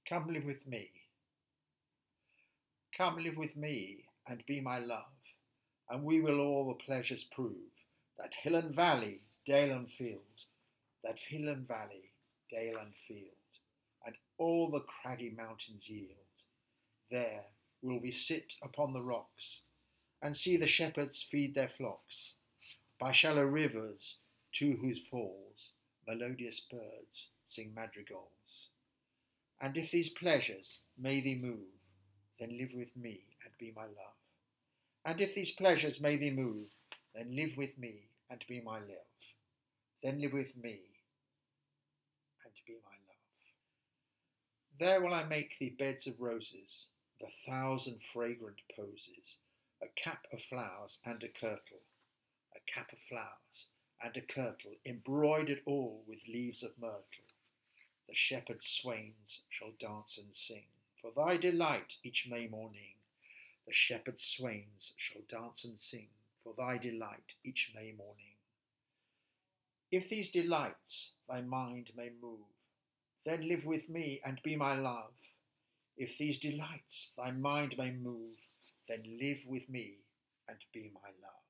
Come live with me. Come live with me and be my love, and we will all the pleasures prove that hill and valley, dale and field, that hill and valley, dale and field, and all the craggy mountains yield. There will we sit upon the rocks, and see the shepherds feed their flocks, by shallow rivers to whose falls melodious birds sing madrigals. And if these pleasures may thee move, then live with me and be my love. And if these pleasures may thee move, then live with me and be my love. Then live with me and be my love. There will I make thee beds of roses, the thousand fragrant posies, a cap of flowers and a kirtle, a cap of flowers and a kirtle, embroidered all with leaves of myrtle. The shepherd swains shall dance and sing for thy delight each May morning. The shepherd swains shall dance and sing for thy delight each May morning. If these delights thy mind may move, then live with me and be my love. If these delights thy mind may move, then live with me and be my love.